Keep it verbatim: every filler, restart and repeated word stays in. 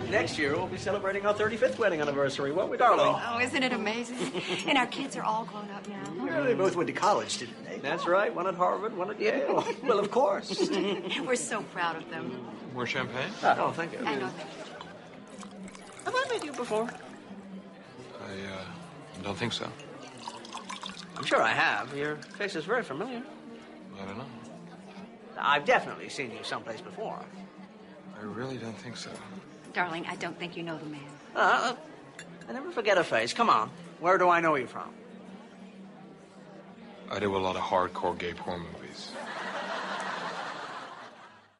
Next year, we'll be celebrating our thirty-fifth wedding anniversary, won't we, darling? Oh, isn't it amazing? And our kids are all grown up now. Yeah, they both went to college, didn't they? That's right. One at Harvard, one at Yale. Well, of course. We're so proud of them. More champagne? Oh, thank you. I know that. Have I met you before? I, uh, don't think so. I'm sure I have. Your face is very familiar. I don't know. I've definitely seen you someplace before. I really don't think so. Darling, I don't think you know the man. Uh, I never forget a face. Come on. Where do I know you from? I do a lot of hardcore gay porn movies.